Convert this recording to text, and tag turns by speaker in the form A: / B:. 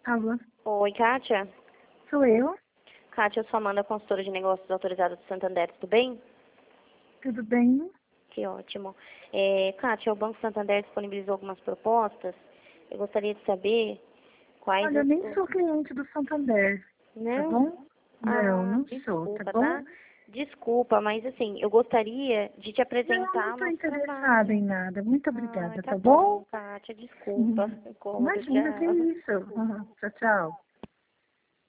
A: Alô,
B: Oi, Kátia.
A: sou eu?
B: Kátia, eu sou a Amanda, consultora de negócios autorizada do Santander, tudo bem?
A: Tudo bem?
B: Que ótimo. Kátia, o Banco Santander disponibilizou algumas propostas. Eu gostaria de saber quais
A: Olha, eu
B: as...
A: nem sou cliente do Santander, tá
B: Não?
A: bom? Não,
B: Ah,
A: não sou, tá
B: desculpa,
A: bom?
B: tá? Desculpa, mas assim, eu gostaria de te
A: Não
B: apresentar
A: estou
B: nosso
A: interessada em
B: trabalho.
A: nada. Muito
B: Ah,
A: obrigada,
B: tá
A: tá
B: bom,
A: bom?
B: Kátia, desculpa. Incômodo,
A: Imagina, que
B: tchau.
A: isso. Tchau, tchau.